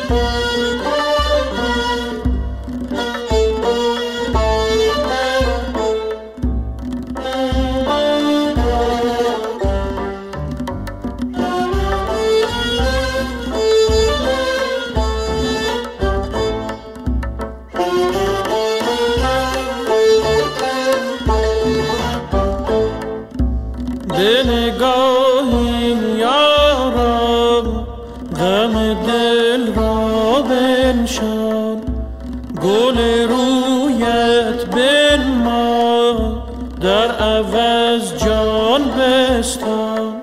نگاهی یارم غم دل را بنشان، گل رویت بنما در عوض جان بستان.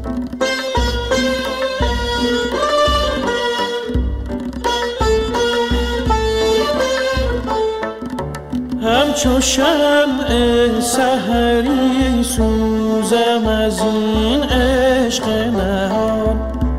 همچو شمع سحری سوزم از این عشق نهان،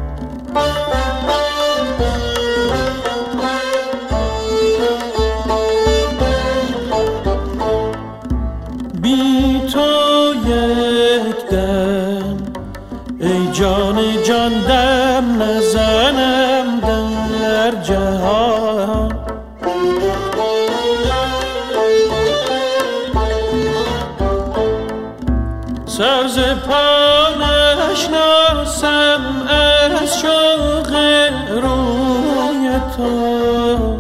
بی تو یک دم ای جان جان دم نزنم در جهان. سر ز پا نشناسم از شوق روی تو،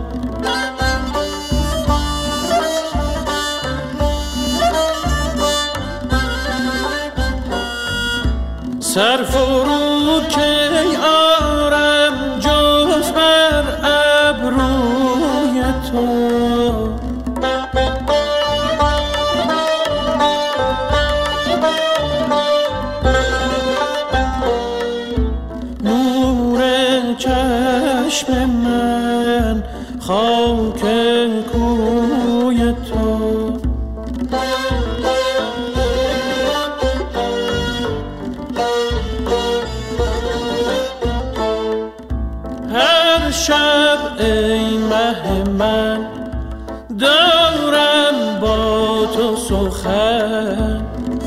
سر فرو کی آرم جز بر ابروی تو. چشم من خاک کوی تو، هر شب ای مه من دارم با تو سخن،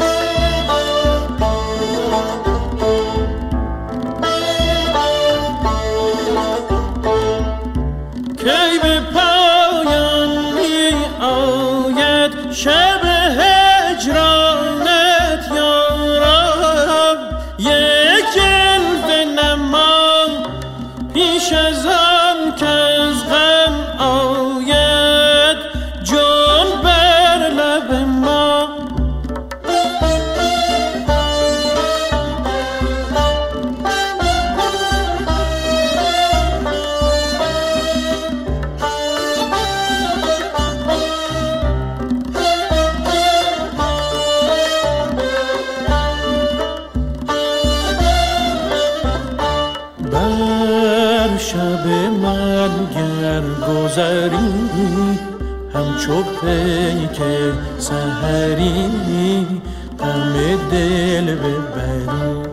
کی به پایان می آید شب هجرانت یارم، یک جلوه نما پیش از آن کز غم آید جان بر لب ما. شب من گر گذری همچو پیک سحری غم دل ببری.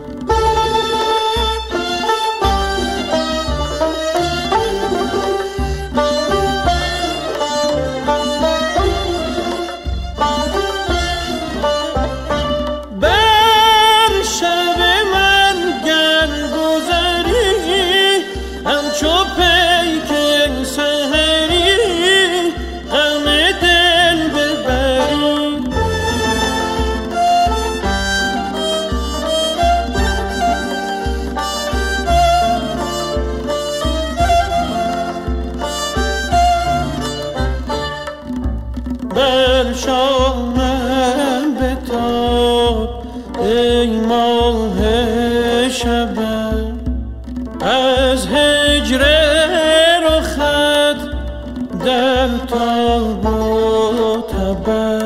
همچو پیک سحری غم دل ببری. بر شامم بتاب ای ماه شبم، از هجر رخت در تاب و تبم.